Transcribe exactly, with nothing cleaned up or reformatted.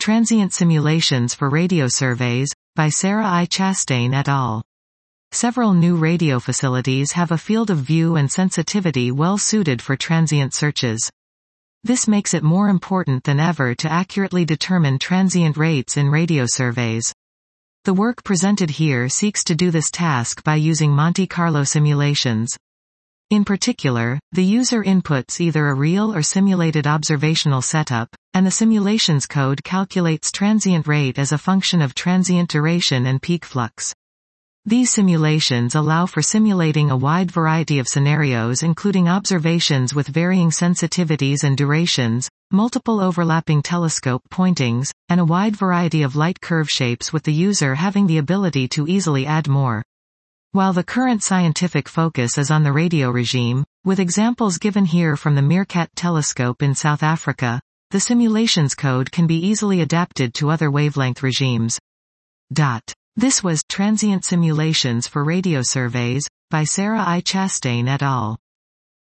Transient Simulations for Radio Surveys, by Sarah I. Chastain et al. Several new radio facilities have a field of view and sensitivity well suited for transient searches. This makes it more important than ever to accurately determine transient rates in radio surveys. The work presented here seeks to do this task by using Monte Carlo simulations. In particular, the user inputs either a real or simulated observational setup, and the simulations code calculates transient rate as a function of transient duration and peak flux. These simulations allow for simulating a wide variety of scenarios, including observations with varying sensitivities and durations, multiple overlapping telescope pointings, and a wide variety of light curve shapes, with the user having the ability to easily add more. While the current scientific focus is on the radio regime, with examples given here from the Meerkat telescope in South Africa, the simulations code can be easily adapted to other wavelength regimes. Dot. This was Transient Simulations for Radio Surveys, by Sarah I. Chastain et al.